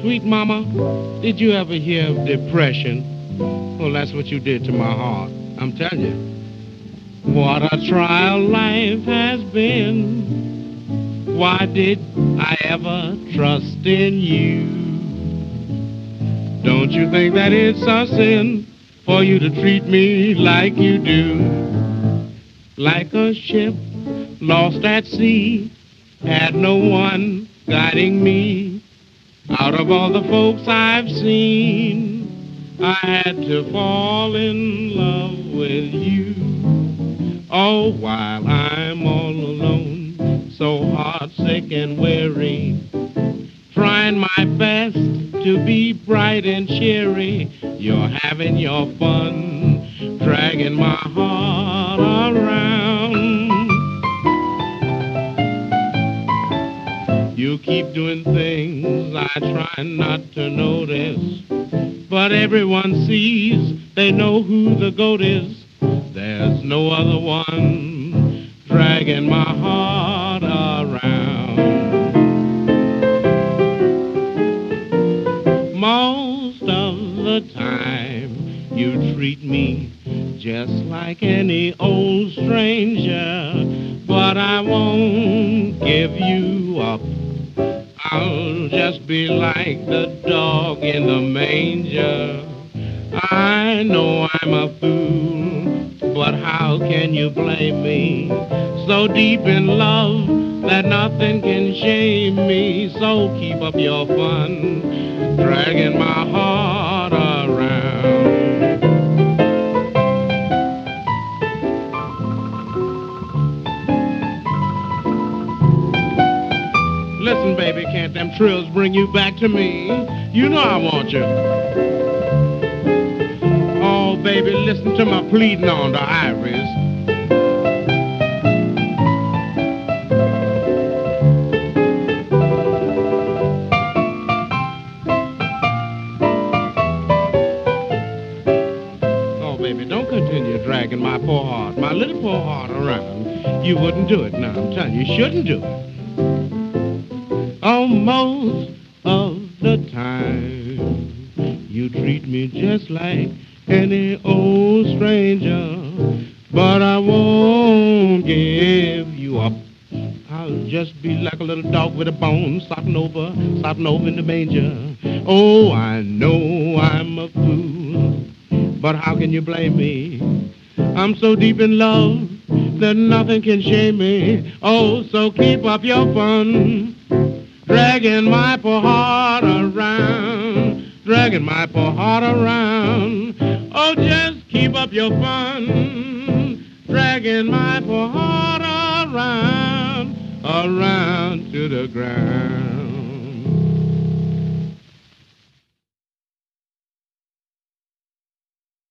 Sweet mama, did you ever hear of depression? Well, that's what you did to my heart. I'm telling you. What a trial life has been. Why did I ever trust in you? Don't you think that it's a sin for you to treat me like you do? Like a ship lost at sea, had no one guiding me. Out of all the folks I've seen, I had to fall in love with you. Oh, while I'm all alone, so heartsick and weary, trying my best to be bright and cheery, you're having your fun, dragging my heart around. You keep doing things I try not to notice, but everyone sees, they know who the goat is. There's no other one dragging my heart around. Most of the time you treat me just like any old stranger, but I won't give you up. I'll just be like the dog in the manger. I know I'm a fool, but how can you blame me? So deep in love that nothing can shame me. So keep up your fun, dragging my heart around. Listen, baby, can't them trills bring you back to me? You know I want you. Oh, baby, listen to my pleading on the ivories. Oh, baby, don't continue dragging my poor heart, my little poor heart around. You wouldn't do it now. I'm telling you, you shouldn't do it. Oh, most of the time you treat me just like any old stranger, but I won't give you up. I'll just be like a little dog with a bone, stopping over in the manger. Oh, I know I'm a fool, but how can you blame me? I'm so deep in love that nothing can shame me. Oh, so keep up your fun, dragging my poor heart around, dragging my poor heart around. Oh, just keep up your fun, dragging my poor heart around, around to the ground.